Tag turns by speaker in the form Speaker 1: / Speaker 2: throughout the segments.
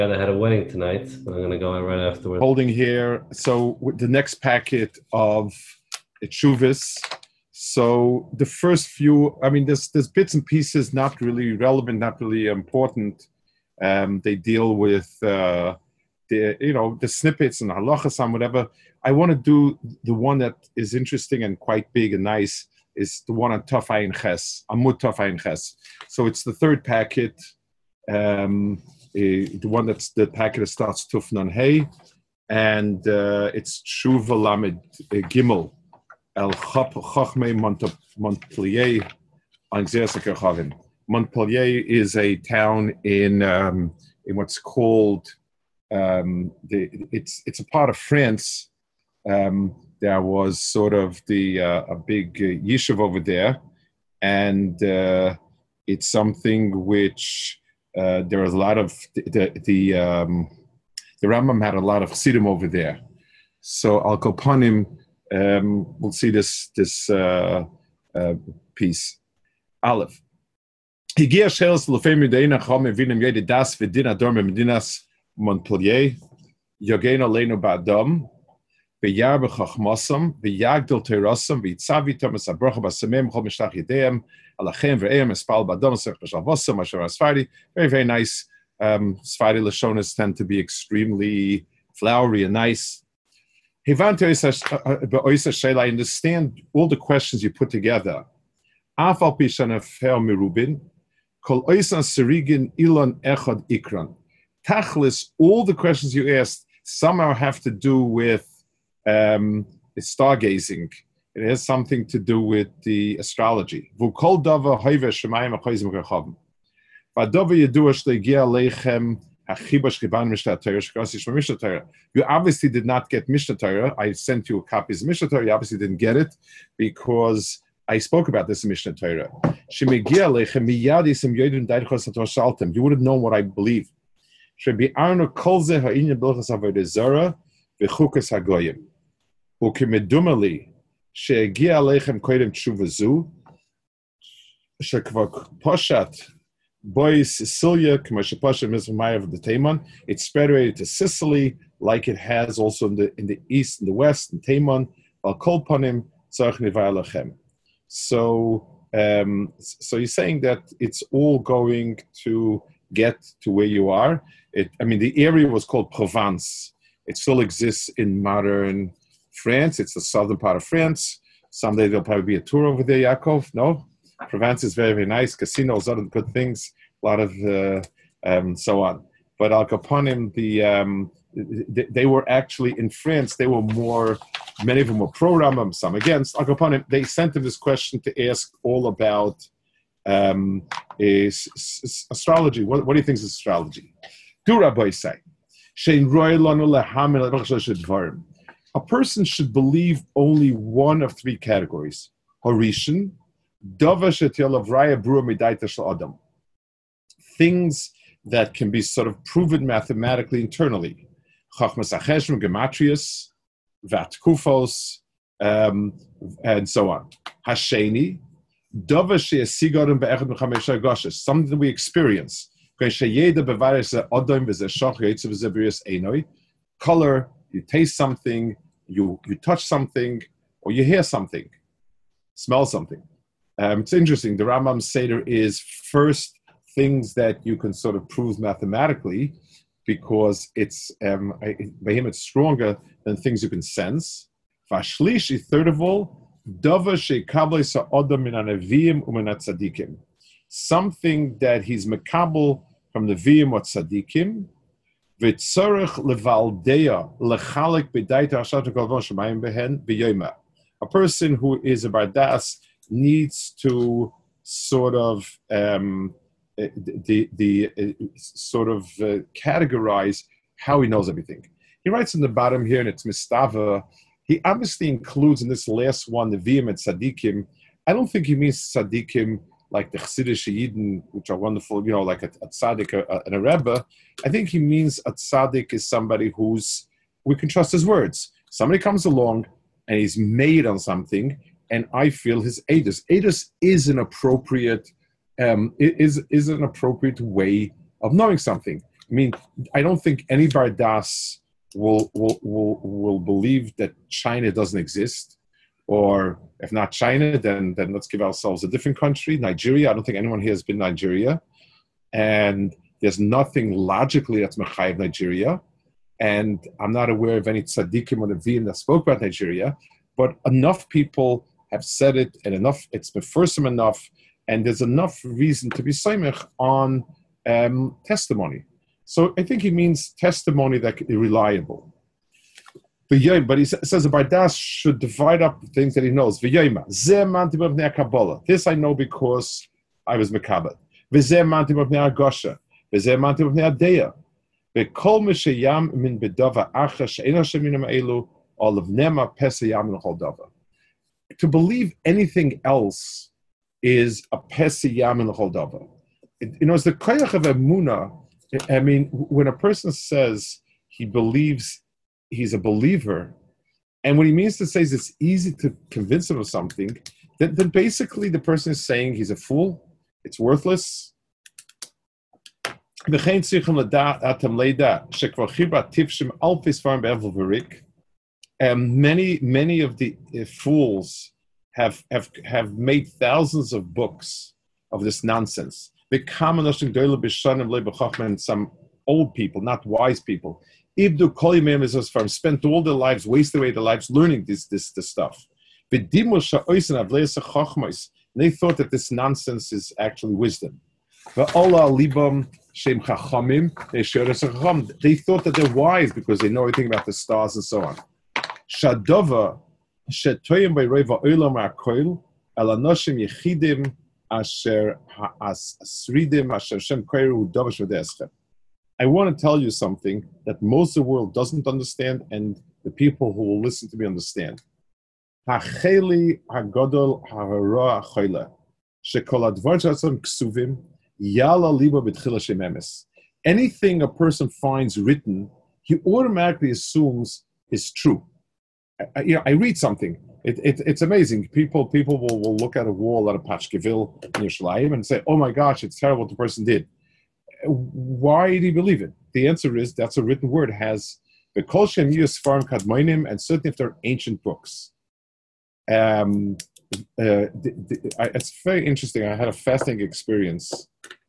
Speaker 1: I had a wedding tonight. I'm gonna go out right afterwards.
Speaker 2: Holding here. So with the next packet of Chuvas. So the first few, I mean, there's bits and pieces not really relevant, not really important. They deal with the snippets and halachas and whatever. I want to do the one that is interesting and quite big and nice is the one on Taf Ayin Ches, Amud Taf Ayin Ches. So it's the third packet. The one that's the packet that starts Tuf Nun Hey, and it's Tshuva Lamed Gimel El Chachmei Montpellier on Xerisakachavin. Montpellier is a town in what's called it's a part of France. There was sort of a big yishuv over there, and it's something which there was a lot of the Rambam had a lot of chassidim over there. So Al Kopanim, we'll see this piece. Aleph. Higia shelos lefei medina chom evinim yede das v'din ador medinas Montpellier yogein aleinu ba'adam v'yar b'chachmasam v'yagdol teirasam v'yitzavi tomas abrocha b'samem chol mishlach yedeim alachem v'eim espal ba'adam sech b'shavosam asher asfari. Very, very nice. Sfari Lashonas tend to be extremely flowery and nice. I understand all the questions you put together. Afal pishan fer mirubin kol oisan serigin ilon echad ikran. Tachlis, all the questions you asked somehow have to do with stargazing. It has something to do with the astrology. V'kol dava hoive shemayim achoizim kachavim. V'dava yedua shleigia leichem hachibash kiban Mishnah Torah shkasi shma Mishnah Torah. You obviously did not get Mishnah Torah. I sent you copies of Mishnah Torah. You obviously didn't get it because I spoke about this in Mishnah Torah. You would have known what I believe. It's spread away to Sicily, like it has also in the east and the west, and Taman. So you're saying that it's all going to get to where you are. The area was called Provence. It still exists in modern France. It's the southern part of France. Someday there'll probably be a tour over there, Yaakov. No? Provence is very, very nice. Casinos, other good things, a lot of so on. But Al Kapanim, they were actually in France. They were many of them were pro Rambam, some against. Al Kapanim, they sent him this question to ask all about astrology. What do you think is astrology? Do Rabbi say, a person should believe only one of three categories. Horishan, things that can be sort of proven mathematically internally. Chachmas HaCheshbon, Gematrius, Vatkufos, and so on. Hasheni, something that we experience. Color, you taste something, you touch something, or you hear something, smell something. It's interesting. The Rambam Seder is first things that you can sort of prove mathematically because it's by him it's stronger than things you can sense. Vashlishi, third of all, something that he's makabel from the Vim or Tzadikim, a person who is a bardas needs to sort of categorize how he knows everything. He writes in the bottom here, and it's Mistava. He obviously includes in this last one the Vim and Tzadikim. I don't think he means Tzadikim like the Chassidish Yidden, which are wonderful, like a tzaddik and a rebbe. I think he means a tzaddik is somebody we can trust his words. Somebody comes along and he's made on something, and I feel his edus. Edus is an appropriate way of knowing something. I mean, I don't think any Bardas will believe that China doesn't exist, or if not China, then let's give ourselves a different country, Nigeria. I don't think anyone here has been Nigeria, and there's nothing logically that's Mechayev Nigeria, and I'm not aware of any tzaddikim or neviim that spoke about Nigeria, but enough people have said it, and enough, it's mefursum enough, and there's enough reason to be saimech on testimony. So I think he means testimony that is reliable. But he says the Bardas should divide up things that he knows. This I know because I was Mekabed. To believe anything else is a pesiyam in the choldava. It's the koyach of emunah. I mean, when a person says he believes he's a believer, and what he means to say is it's easy to convince him of something, then basically the person is saying he's a fool, it's worthless. Many of the fools have made thousands of books of this nonsense. Some old people, not wise people, spent all their lives, wasted away their lives learning this stuff. They thought that this nonsense is actually wisdom. They thought that they're wise because they know everything about the stars and so on. I want to tell you something that most of the world doesn't understand, and the people who will listen to me understand. Anything a person finds written, he automatically assumes is true. I read something. It's amazing. People will look at a wall at a Pashkeville in Yerushalayim and say, "Oh my gosh, it's terrible what the person did." Why did he believe it? The answer is that's a written word. It has the Kol Shem Yus Farm Kadmoinim, and certainly if they're ancient books. It's very interesting. I had a fascinating experience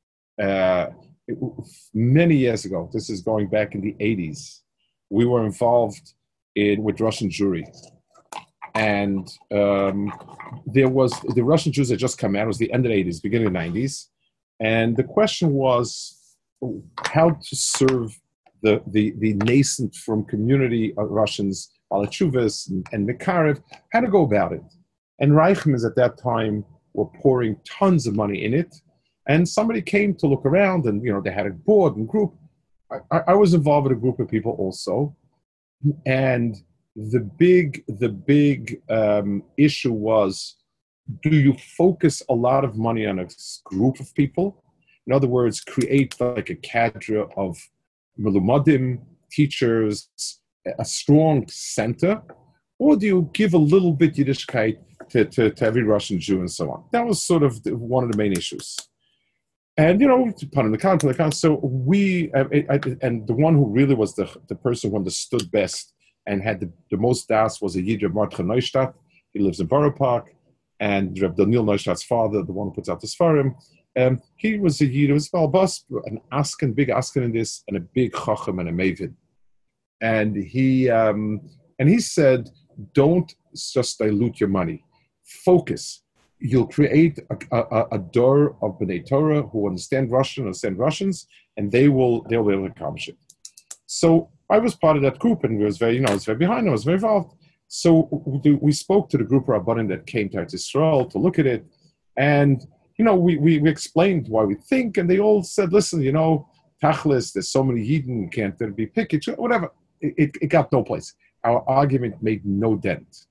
Speaker 2: many years ago. This is going back in the 80s. We were involved with Russian Jewry. And there was the Russian Jews had just come out. It was the end of the 80s, beginning of the 90s. And the question was how to serve the nascent from community of Russians, Alachuvas and Mikarev, how to go about it. And Reichmans at that time were pouring tons of money in it. And somebody came to look around, and they had a board and group. I was involved with a group of people also. And the big issue was, do you focus a lot of money on a group of people? In other words, create like a cadre of melumadim, teachers, a strong center, or do you give a little bit Yiddishkeit to every Russian Jew and so on? That was sort of one of the main issues. And, put in the account. So we, and the one who really was the person who understood best and had the most das was a Yid, Reb Mordechai Neustadt. He lives in Borough Park. And Reb Daniel Neustadt's father, the one who puts out the Sfarim, he was a Yid, he was Balbas, an Asken, big Asken in this, and a big Chacham and a Maven. And he said, don't just dilute your money. Focus. You'll create a door of B'nai Torah who understand Russians, and they'll be able to accomplish it. So I was part of that group, and I was very behind, I was very involved. So we spoke to the group of Rabbanim that came to Eretz Yisrael to look at it, and we explained why we think, and they all said, listen, Tachlis, there's so many Yidden, can't there be picky, whatever. It got no place. Our argument made no dent.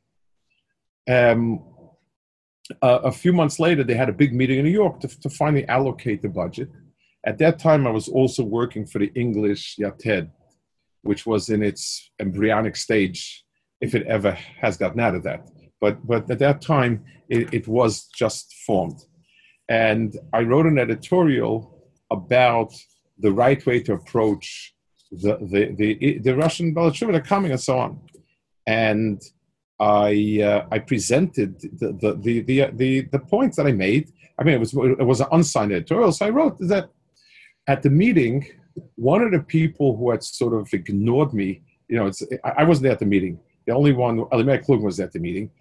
Speaker 2: A few months later, they had a big meeting in New York to finally allocate the budget. At that time, I was also working for the English Yated, which was in its embryonic stage, if it ever has gotten out of that. But at that time, it was just formed. And I wrote an editorial about the right way to approach the Russian Baalei Teshuva that are coming and so on. And I presented the points that I made. I mean, it was an unsigned editorial, so I wrote that at the meeting, one of the people who had sort of ignored me, I wasn't there at the meeting. The only one, Elimelech Klugman, was at the meeting.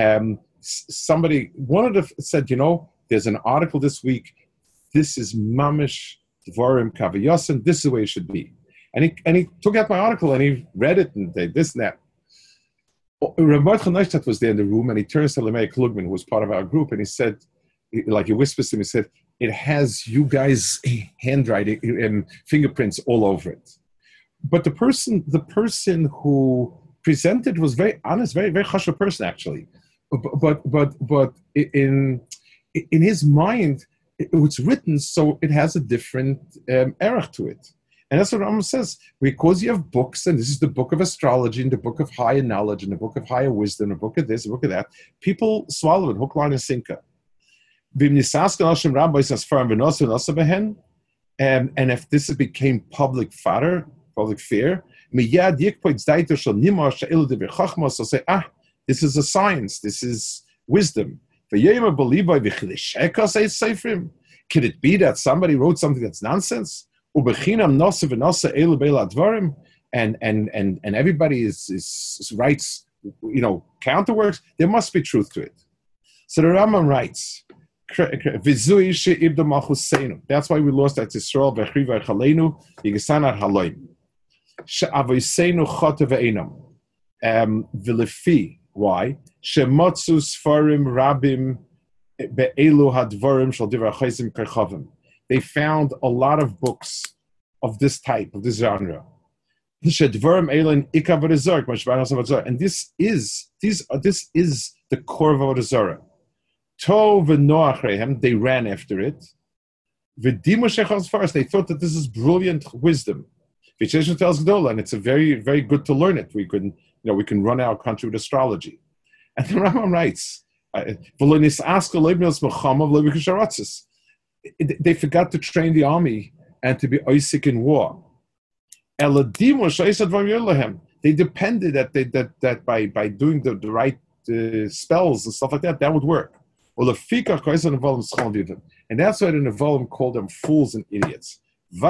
Speaker 2: Said, there's an article this week. This is Mamish Dvarim Kavayasin. This is the way it should be. And he took out my article and he read it and this and that. Rav Mordechai Neustadt was there in the room, and he turns to Elimelech Klugman, who was part of our group, and he said, like he whispers to him, he said, it has you guys' handwriting and fingerprints all over it. But the person who presented was very honest, very, very chashuv person, actually. But in his mind, it was written so it has a different erech to it. And that's what Rambam says. Because you have books, and this is the book of astrology, and the book of higher knowledge, and the book of higher wisdom, the book of this, the book of that, people swallow it, hook, line, and sinker. And if this became public fodder, public fear, they'll say, this is a science, this is wisdom. Could it be that somebody wrote something that's nonsense? And everybody writes, counterworks. There must be truth to it. So the Rambam writes, that's why we lost at Yisrael. Why? They found a lot of books of this type, of this genre. And this is the core of Avodah Zarah. They ran after it. First, they thought that this is brilliant wisdom. And it's a very, very good to learn it. We can run our country with astrology. And the Rambam writes, they forgot to train the army and to be Isaac in war. They depended that by doing the right spells and stuff like that would work. And that's why the Nevolim called them fools and idiots. So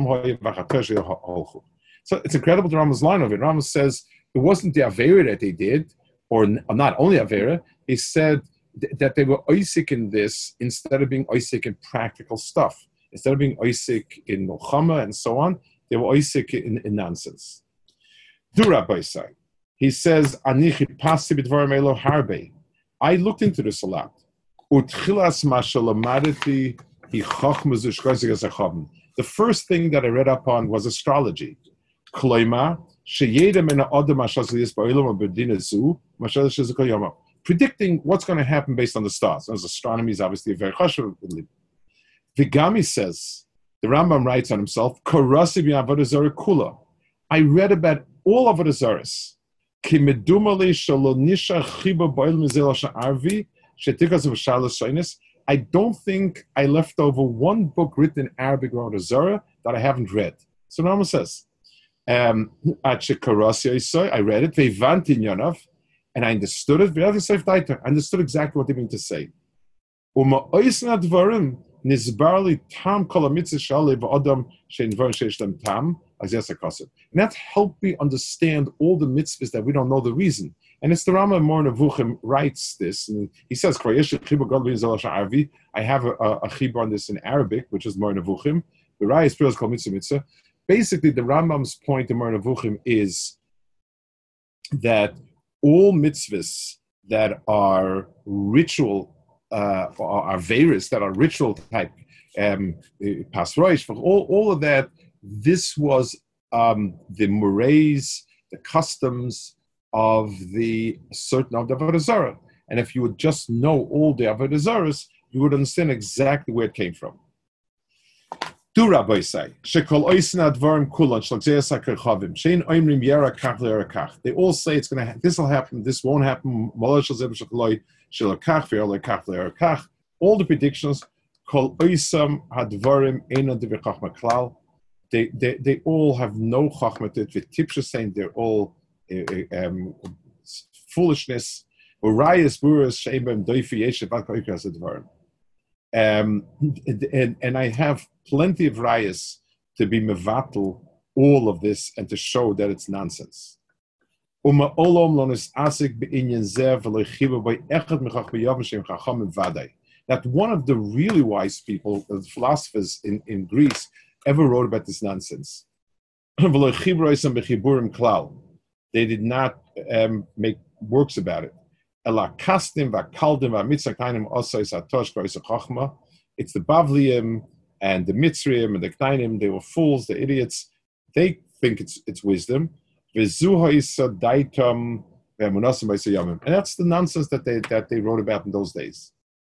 Speaker 2: it's incredible the Rambam's line of it. Rambam says it wasn't the Avera that they did, or not only Avera. He said that they were Isaac in this instead of being Isaac in practical stuff. Instead of being Isaac in Milchama and so on, they were Isaac in nonsense. Dura Baisai. He says, I looked into this a lot. The first thing that I read up on was astrology. Predicting what's going to happen based on the stars. As astronomy is obviously a very chashuv. Vigami says, the Rambam writes on himself, I read about all of Avodah Zarahs. I don't think I left over one book written in Arabic about Avodah Zarah that I haven't read. So Rambam says, I read it, and I understood it. I understood exactly what they mean to say. And that helped me understand all the mitzvahs that we don't know the reason. And it's the Rambam Moreh Nevuchim writes this, and he says, I have a chibur on this in Arabic, which is Moreh Nevuchim. The Raya is called mitzvah. Basically, the Rambam's point in Moreh Nevuchim is that all mitzvahs that are ritual, or are veris, that are ritual type, pasroish, all of that, this was the mores, the customs of the Avodah Zarah. And if you would just know all the Avodah Zarahs, you would understand exactly where it came from. Do Rabbi say, they all say it's going to this will happen, this won't happen. All the predictions, and they all have no chachma to it. With Tipsha saying they're all foolishness. And I have plenty of rayas to be mevatel all of this and to show that it's nonsense. That one of the really wise people, the philosophers in Greece, ever wrote about this nonsense. They did not make works about it. It's the Bavliim and the Mitzrayim and the Knainim. They were fools, the idiots. They think it's wisdom. And that's the nonsense that they wrote about in those days.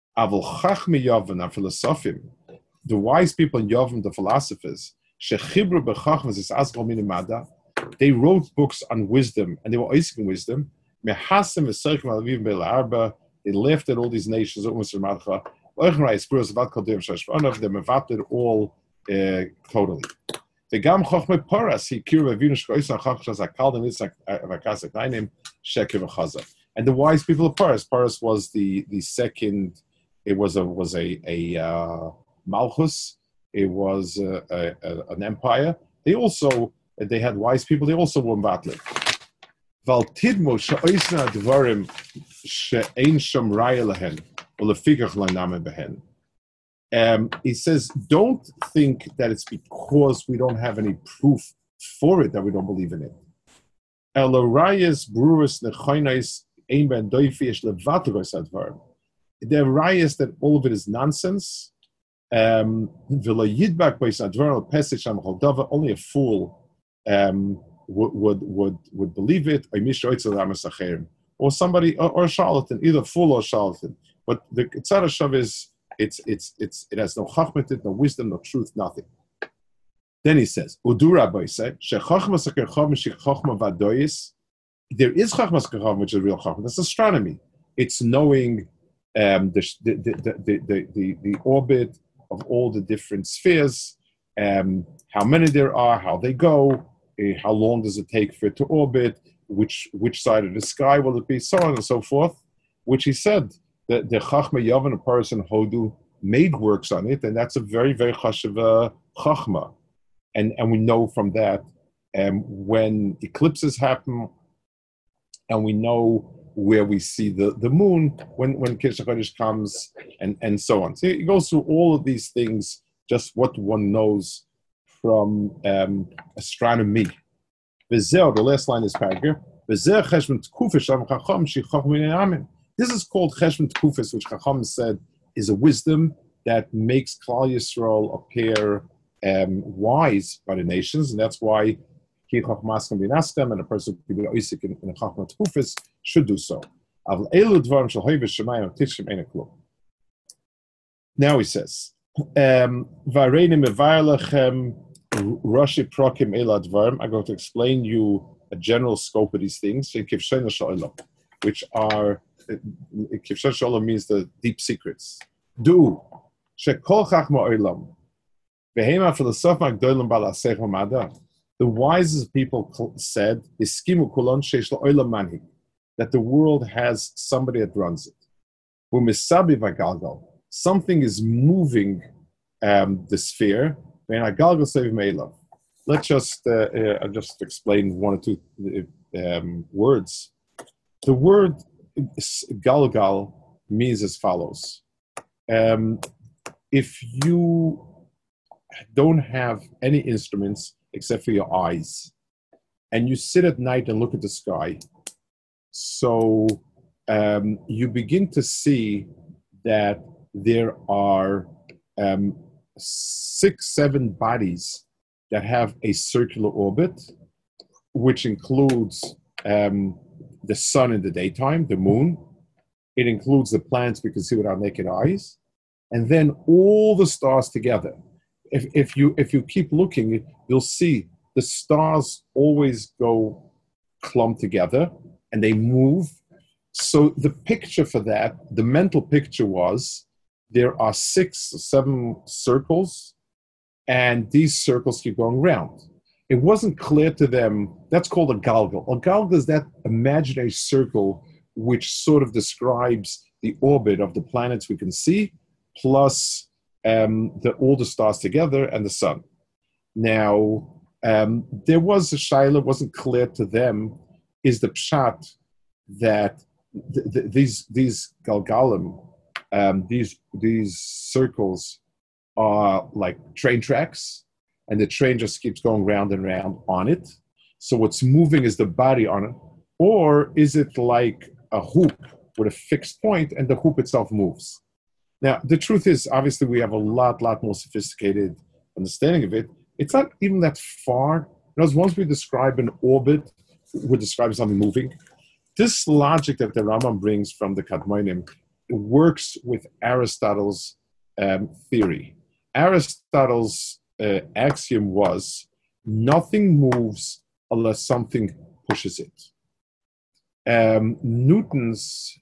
Speaker 2: The wise people in Yavim, the philosophers, they wrote books on wisdom, and they were asking wisdom. They laughed at all these nations. They mevatel all totally. And the wise people of Paras. Paras was the second. It was a Malchus. It was an empire. They had wise people. They also were battling. He says, don't think that it's because we don't have any proof for it that we don't believe in it. There are rayas that all of it is nonsense. Only a fool would believe it, or somebody, or a charlatan, either fool or charlatan. But the Tzad Hashav is it has no chachma, no wisdom, no truth, nothing. Then he says, Udura Boise, there is chachma, which is real chachma. That's astronomy. It's knowing the orbit of all the different spheres, how many there are, how they go, how long does it take for it to orbit, which side of the sky will it be, so on and so forth, which he said that the Chachma Yavan, a person Hodu, made works on it, and that's a very, very chashuv Chachma. And we know from that when eclipses happen, and we know where we see the moon when Kish HaChodesh comes, and so on. So it goes through all of these things, just what one knows from astronomy. The last line is paragraph. This is called Cheshvan Tkufis, which Chacham said is a wisdom that makes Klal Yisrael appear wise by the nations, and that's why and a person who can be Isaac in a Chacham Tkufis should do so. Now he says, I'm going to explain you a general scope of these things, which are, Kivshan Shalom means the deep secrets. The wisest people said, that the world has somebody that runs it. Something is moving the sphere. Let's just explain one or two words. The word galgal means as follows. If you don't have any instruments except for your eyes, and you sit at night and look at the sky, so you begin to see that there are 6-7 bodies that have a circular orbit, which includes the sun in the daytime, the moon. It includes the planets we can see with our naked eyes, and then all the stars together. If you keep looking, you'll see the stars always go clumped together and they move. So the picture for that, the mental picture was, there are 6 or 7 circles, and these circles keep going round. It wasn't clear to them. That's called a galgal. A galgal is that imaginary circle which sort of describes the orbit of the planets we can see, plus all the stars together and the sun. Now, there was a shaila, it wasn't clear to them, is the pshat that these galgalim, these circles are like train tracks, and the train just keeps going round and round on it. So what's moving is the body on it, or is it like a hoop with a fixed point and the hoop itself moves? Now, the truth is, obviously, we have a lot more sophisticated understanding of it. It's not even that far. Because once we describe an orbit, we're describing something moving. This logic that the Rambam brings from the Kadmonim works with Aristotle's theory. Aristotle's axiom was nothing moves unless something pushes it. Newton's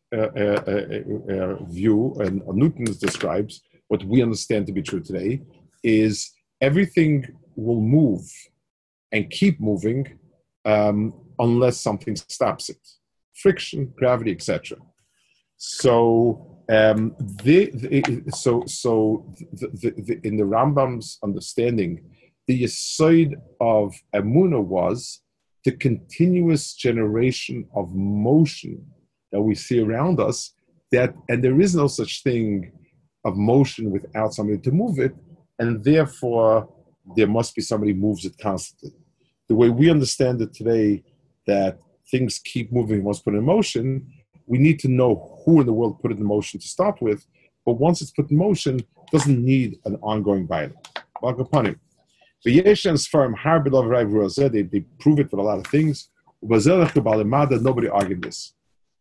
Speaker 2: view, and Newton's describes what we understand to be true today, is everything will move and keep moving unless something stops it. Friction, gravity, etc. So, in the Rambam's understanding, the yesod of Emunah was the continuous generation of motion that we see around us, and there is no such thing of motion without somebody to move it, and therefore there must be somebody who moves it constantly. The way we understand it today, that things keep moving once put in motion, we need to know who in the world put it in motion to start with, but once it's put in motion, it doesn't need an ongoing violence. They prove it with a lot of things. Nobody argued this.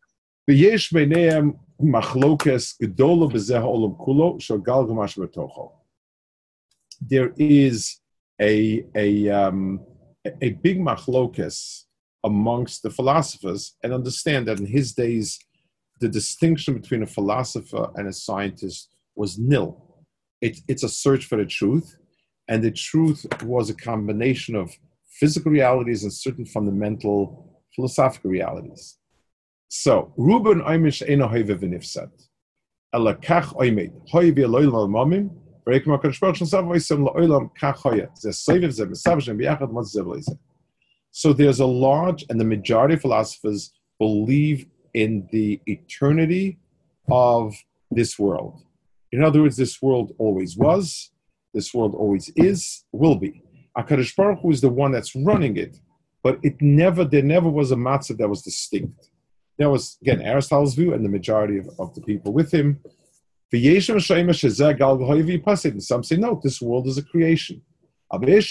Speaker 2: There is a big machlokes amongst the philosophers, and understand that in his days, the distinction between a philosopher and a scientist was nil. It's a search for the truth, and the truth was a combination of physical realities and certain fundamental philosophical realities. So, Ruben Oimish Eino Hoive V'Nifsad. Ela Kach Oimed. Hoive Eloil Malmamim. V'Reik Makar Shpach Shem Sav Oisem La'olam Kach Hoya. Ze Soiviv Ze Mesav Shem B'Yachad Mot Zevloize. So there's a large, and the majority of philosophers believe in the eternity of this world. In other words, this world always was, this world always is, will be. HaKadosh Baruch Hu is the one that's running it, but there never was a matzah that was distinct. That was, again, Aristotle's view and the majority of the people with him. And some say, no, this world is a creation. There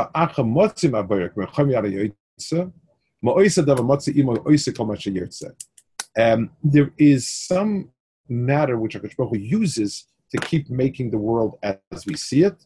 Speaker 2: is some matter which HaKadosh Baruch Hu uses to keep making the world as we see it.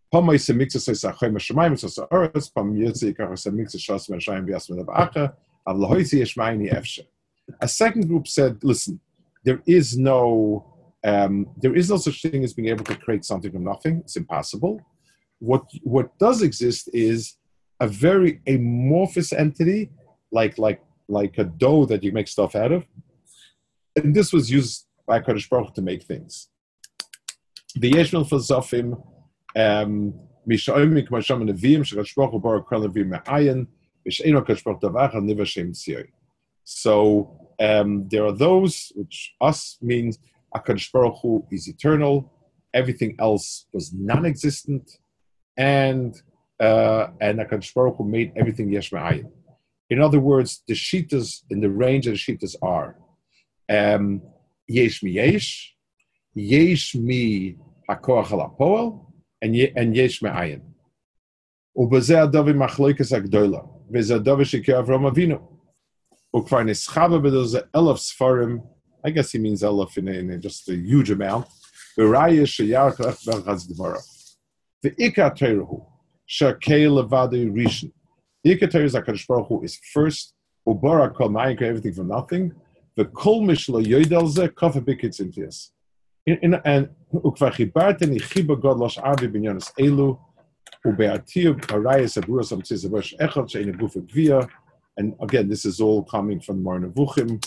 Speaker 2: A second group said, listen, there is no such thing as being able to create something from nothing. It's impossible. What does exist is a very amorphous entity, like a dough that you make stuff out of. And this was used by HaKadosh Baruch Hu to make things. The Yeshmel Filosofim, Misha'omim K'masham Nevi'im, Sh'HaKadosh Baruch Hu Baruch Kol Nevi'im Me'ayin, V'She'eino HaKadosh Baruch Hu Davach, Niva Shem Tziyoi. So there are those, which us means HaKadosh Baruch Hu is eternal, everything else was non-existent, and HaKadosh Baruch Hu made everything yesh me'ayin. In other words, the shitas, in the range of the shitas are yesh mi yesh, yesh mi hakoach al hapoel, and yesh me'ayin. Ubezeh adavi machloikas agdoila, v'zeh adavi shekei Avram Avinu. Ukvar neschava b'doze elef sfarim, I guess he means elef in just a huge amount. V'raya sheyarach echbach hazdivara. V'ikar teiruhu, shakei levadi rishon. The Ikar Torah is HaKadosh Baruch Hu is first, Ubara Kol Ma'ayim, everything from nothing. The Kol Mishlo Yoidel Zeh Kofa Bikitz Intias. And Ukvar Chibarten Ichiba God Losh Avi Binyonis Elu And again, this is all coming from Mar Nevuchim.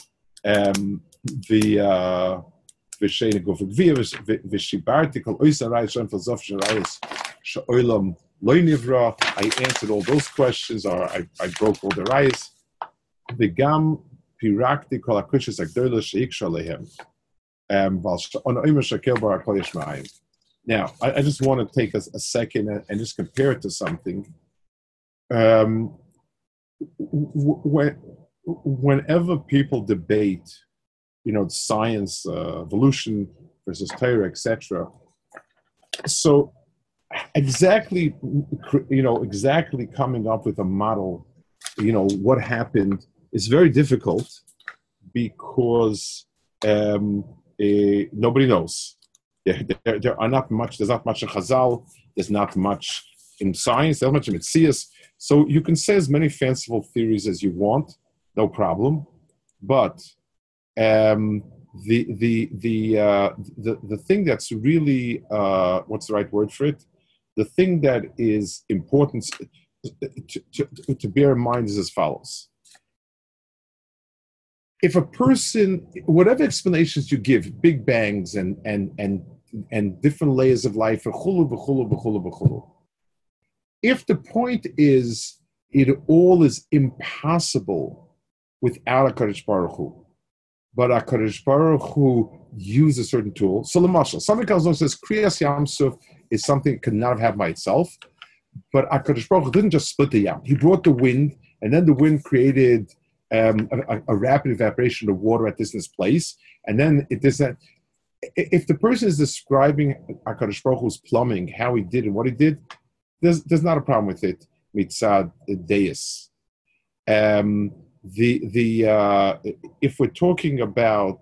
Speaker 2: V'sheina gufik via v'shibarti kol ois arayis shem filzof sharayis she'olam loy nivra. I answered all those questions, or I broke all the rayis. V'gam pirakti kol akushis agdola sheikshal lehem v'al she'on oimer shekel bar kol yishma'ayim. Now, I just want to take a second and just compare it to something. Whenever people debate, science, evolution versus Torah, etc. So, exactly coming up with a model, what happened is very difficult because nobody knows. There are not much. There's not much in Chazal. There's not much in science. There's not much in Metzias. So you can say as many fanciful theories as you want, no problem. But the thing that's really what's the right word for it? The thing that is important to bear in mind is as follows. If a person, whatever explanations you give, big bangs and different layers of life, if the point is it all is impossible without HaKadosh Baruch Hu, but HaKadosh Baruch Hu used a certain tool. So l'mashal, something else says Kriyas Yam Suf is something it could not have happened by itself, but HaKadosh Baruch Hu didn't just split the Yam. He brought the wind, and then the wind created a rapid evaporation of water at this place, and then it does that. If the person is describing HaKadosh Baruch Hu's plumbing, how he did and what he did, there's not a problem with it. Mitzad Deis. If we're talking about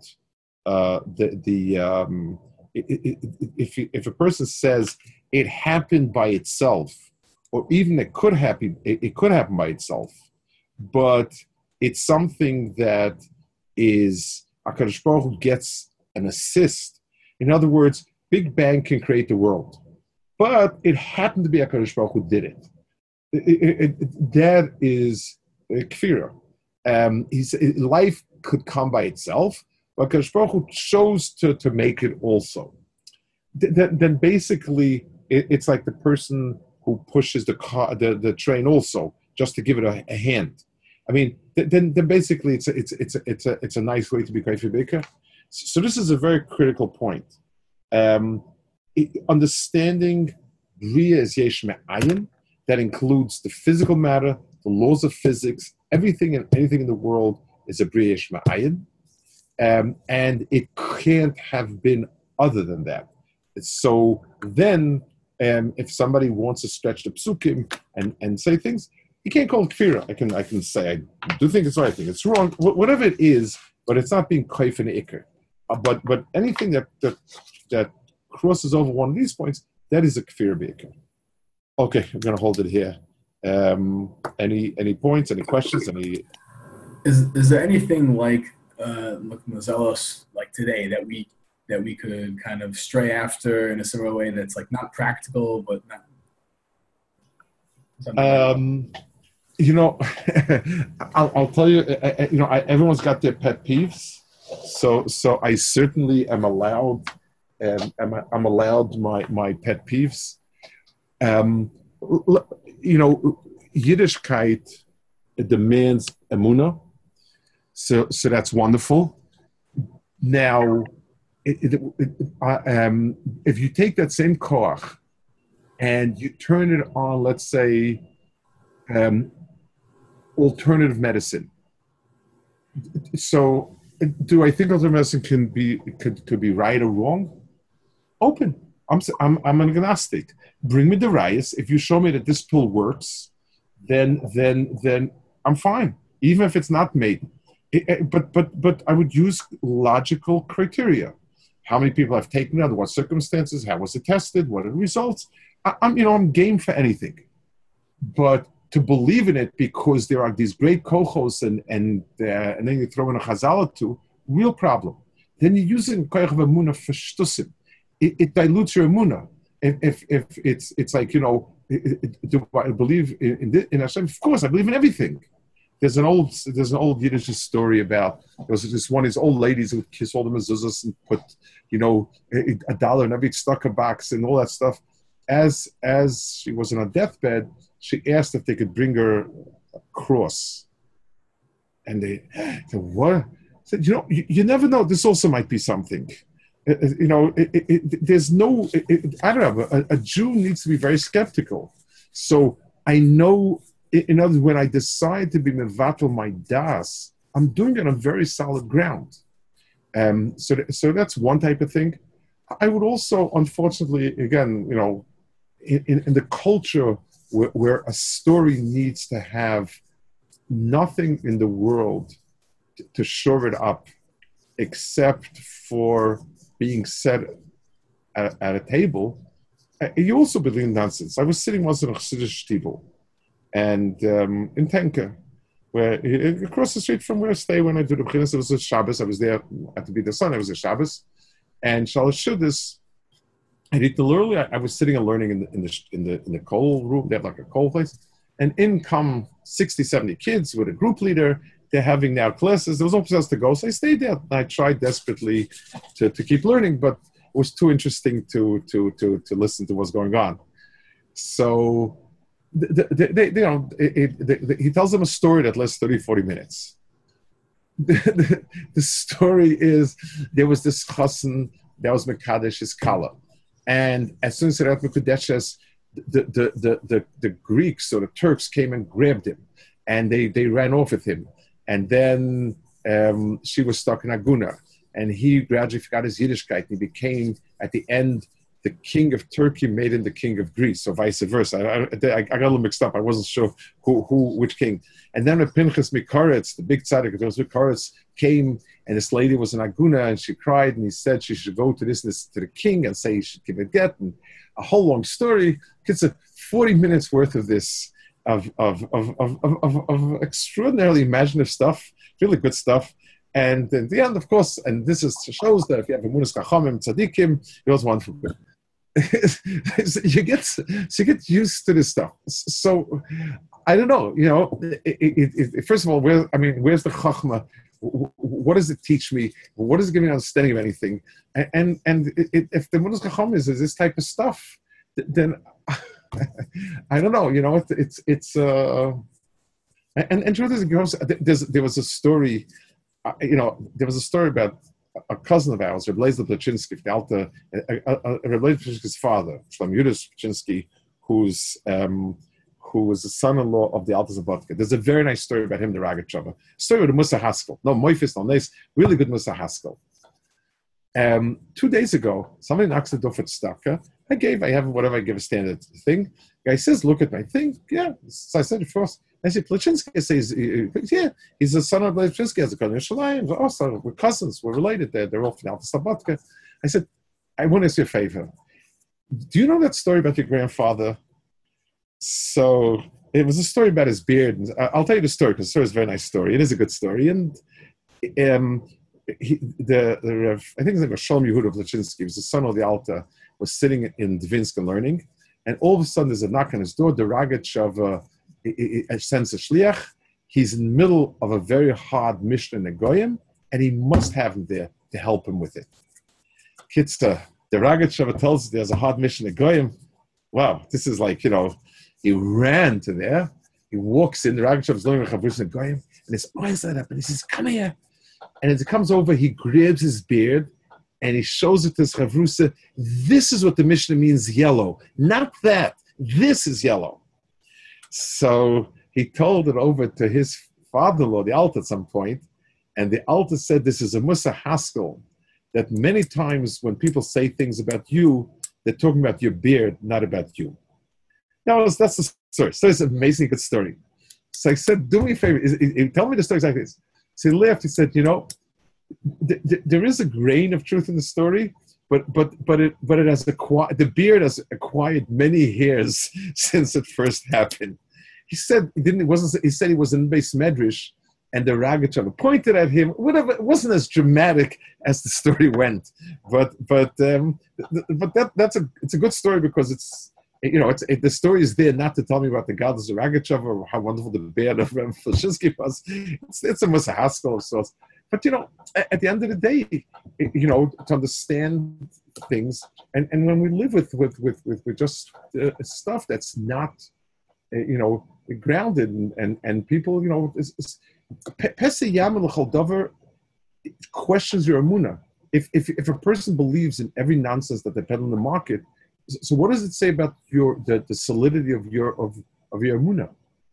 Speaker 2: if a person says it happened by itself, or even it could happen by itself, but it's something that is HaKadosh Baruch Hu gets an assist. In other words, Big Bang can create the world, but it happened to be HaKadosh Baruch Hu did it. That is kfira. Life could come by itself, but HaKadosh Baruch Hu chose to make it also. Then basically, it's like the person who pushes the train also, just to give it a hand. I mean, then basically it's a nice way to be kaifi baker. So this is a very critical point. Understanding Bria is yesh me'ayin, that includes the physical matter, the laws of physics, everything and anything in the world is a Bria yesh me'ayin, and it can't have been other than that. So then, if somebody wants to stretch the psukim and say things, you can't call it kfira. I can say I do think it's right. I think it's wrong. Whatever it is, but it's not being kaif and ikr. But anything that crosses over one of these points, that is a kfir beikr. Okay, I'm going to hold it here. Any points? Any questions?
Speaker 3: Is there anything like Mazelos like today that we could kind of stray after in a similar way that's like not practical but not?
Speaker 2: I'll tell you. Everyone's got their pet peeves. So I certainly am allowed. I'm allowed my pet peeves. Yiddishkeit demands emunah, so that's wonderful. Now, if you take that same koach and you turn it on, let's say, alternative medicine. So, do I think alternative medicine could be right or wrong? Open. I'm an agnostic. Bring me the rayas. If you show me that this pill works, then I'm fine. Even if it's not made. But I would use logical criteria. How many people have taken it? Under what circumstances? How was it tested? What are the results? I'm game for anything. But to believe in it because there are these great kochos and then you throw in a chazal too, real problem. Then you're using koich of emunah for shtusim. It dilutes your emunah. If it's like do I believe in Hashem? Of course, I believe in everything. There's an old Yiddish story about there was this one of these old ladies who would kiss all the mezuzahs and put, $1 in every stucker box and all that stuff. As she was on her deathbed, she asked if they could bring her a cross. And they said, what? Said, you never know. This also might be something. There's no, I don't know, a Jew needs to be very skeptical. So I know, in other words, when I decide to be mevatel my das, I'm doing it on very solid ground. So that's one type of thing. I would also, unfortunately, again, in the culture where a story needs to have nothing in the world to shore it up except for being said at a table, you also believe in nonsense. I was sitting once in a Chassidish table, and in Tenke, where across the street from where I stay when I do the B'chinas, it was a Shabbos. I was there at the B'der Sun. It was a Shabbos, and Shalosh Shudas. I did early. I was sitting and learning in the coal room. They have like a coal place, and in come 60, 70 kids with a group leader. They're having now classes. There was no place else to go, so I stayed there. I tried desperately to keep learning, but it was too interesting to listen to what's going on. So he tells them a story that lasts 30, 40 minutes. The story is there was this chassan that was Mekadesh his Kala. And as soon as it happened Mekudeshes, the Greeks or the Turks came and grabbed him, and they ran off with him. And then she was stuck in Aguna, and he gradually forgot his Yiddishkeit. He became, at the end, the king of Turkey made him the king of Greece, or vice versa. I got a little mixed up. I wasn't sure which king. And then when Pinchas Mikaretz, the big tzaddik, Mikaretz came, and this lady was in Aguna, and she cried, and he said she should go to the king and say he should give a get, and a whole long story. It's 40 minutes worth of this. Of extraordinarily imaginative stuff, really good stuff, and in the end, of course, and this shows that if you have a Munas Chachamim Tzadikim, it was wonderful. you get used to this stuff. So I don't know, first of all, where's the Chachma? What does it teach me? What does it give me an understanding of anything? And if the Munas Chachamim is this type of stuff, then I don't know, it's and truth is, there was a story, there was a story about a cousin of ours, Reb Lezer Plachinsky, Reb Lezer Plachinsky's father, Shlomo Yudas Plachinsky, who was the son-in-law of the Alter Zabotka. There's a very nice story about him, the Rogatchover. Story with the Musa Haskell. No Moifis, no Nes, really good Musa Haskell. 2 days ago, somebody knocks the door for tzedakah. I give a standard thing. Guy says, look at my thing. Yeah. So I said it first. I said, Plachinsky says, yeah, he's the son of Plachinsky, has a cousin in Shalayim. Also, we're cousins, we're related. They're all from Alta Sabotka. I said, I want to ask you a favor. Do you know that story about your grandfather? So it was a story about his beard. I'll tell you the story because the story is a very nice story. It is a good story. And I think his name was Shalom Yehuda Plachinsky. He was the son of the Alta, was sitting in Dvinsk and learning, and all of a sudden there's a knock on his door. The Rogatchover sends a shliach. He's in the middle of a very hard Mishnah Negoyim, and he must have him there to help him with it. Kitzta, the Rogatchover tells us there's a hard Mishnah Negoyim. Wow, this is like, he ran to there. He walks in, the Rogatchover's learning Chavrush Negoyim, and his eyes light up, and he says, come here. And as he comes over, he grabs his beard, and he shows it to his Chavrusa. This is what the Mishnah means yellow. Not that. This is yellow. So he told it over to his father-in-law, the Alta, at some point, and the Alta said this is a Musa Haskell, that many times when people say things about you, they're talking about your beard, not about you. That's the story. So it's an amazingly good story. So I said, do me a favor. Tell me the story exactly. So he laughed. He said, there is a grain of truth in the story, but it has the beard has acquired many hairs since it first happened. He said he said he was in Beis Medrash, and the Rogatchover pointed at him. Whatever, it wasn't as dramatic as the story went, but it's a good story because the story is there not to tell me about the goddess of Ragachev or how wonderful the bear of Rem Flashinsky was. It's a Haskell of sorts. But, at the end of the day, to understand things, and when we live with just stuff that's not, grounded, and people, Pesach Yam L'chol Davar questions your emunah. If a person believes in every nonsense that they peddle in the market, so what does it say about the solidity of your emunah?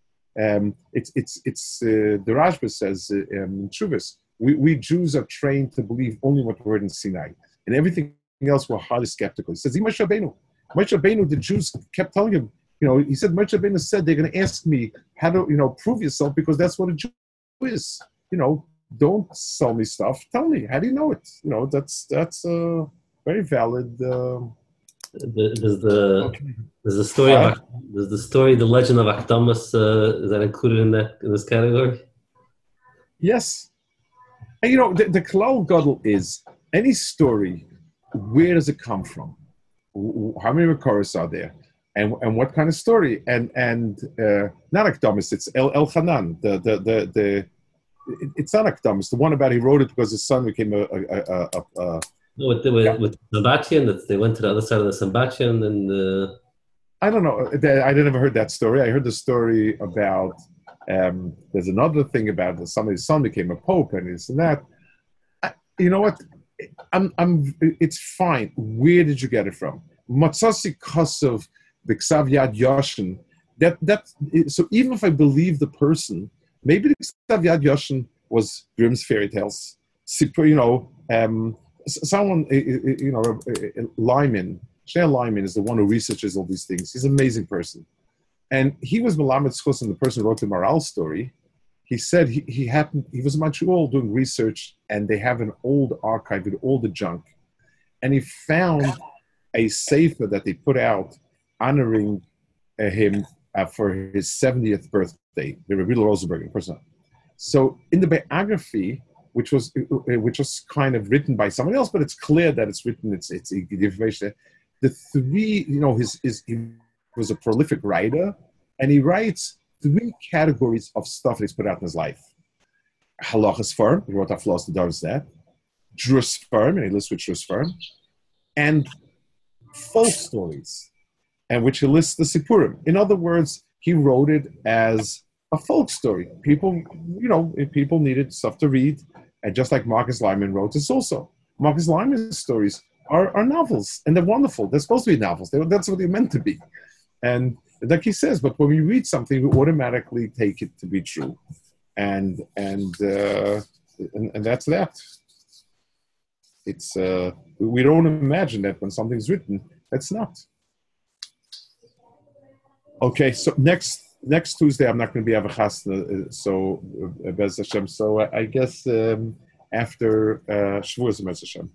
Speaker 2: The Rashba says in Shuvas, we Jews are trained to believe only what we heard in Sinai, and everything else we're highly skeptical. He says, Moshe Rabbeinu, the Jews kept telling him, he said, Moshe Rabbeinu said, they're going to ask me how to, prove yourself, because that's what a Jew is. Don't sell me stuff. Tell me, how do you know it? That's a very valid.
Speaker 1: There's the story, the legend of Akdamas. Is that included in this category?
Speaker 2: Yes. And the Klal Gadol is any story. Where does it come from? How many Makoros are there? And what kind of story? And not Akdamas. It's El Hanan. It's not Akdamas. The one about he wrote it because his son became with
Speaker 1: Sambatyon, that they went to the other side of the Sambatyon, and
Speaker 2: I don't know. I never heard that story. I heard the story about. There's another thing about somebody's son became a pope and this and that. You know what? It's fine. Where did you get it from? Matzasi Kosov, the Ksav Yad Yoshin. So even if I believe the person, maybe the Ksav Yad Yoshin was Grimm's fairy tales. Someone, Lyman, Shneil Lyman is the one who researches all these things. He's an amazing person. And he was Melamed Schus, and the person who wrote the Maral story. He said he was in Montreal doing research, and they have an old archive with all the junk. And he found a sefer that they put out honoring him for his 70th birthday, the Rabbi Rosenberg in person. So in the biography, which was kind of written by someone else, but it's clear that it's written. It's the information. The three, he was a prolific writer, and he writes 3 categories of stuff that he's put out in his life. Halachas firm, he wrote Aflos the does that. Drus firm, and he lists with Drus firm, and folk stories, and which he lists the Sipurim. In other words, he wrote it as a folk story. People, if people needed stuff to read, and just like Marcus Lyman wrote this also. Marcus Lyman's stories are novels, and they're wonderful. They're supposed to be novels. That's what they're meant to be. And like he says, but when we read something, we automatically take it to be true, and that's that. It's we don't imagine that when something's written, that's not. Okay, so next Tuesday I'm not going to be avachas, so Bez Hashem. So I guess after Shavuos Bez Hashem.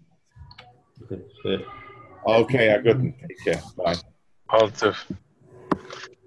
Speaker 1: Okay, sure.
Speaker 2: Okay, I got it. Take care. Bye.
Speaker 4: All